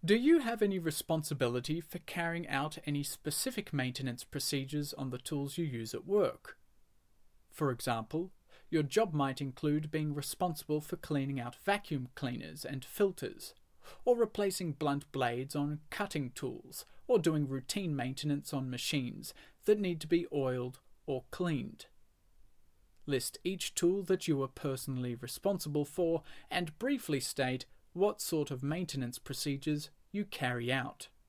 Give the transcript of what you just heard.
Do you have any responsibility for carrying out any specific maintenance procedures on the tools you use at work? For example, your job might include being responsible for cleaning out vacuum cleaners and filters, or replacing blunt blades on cutting tools, or doing routine maintenance on machines that need to be oiled or cleaned. List each tool that you are personally responsible for and briefly state what sort of maintenance procedures you carry out.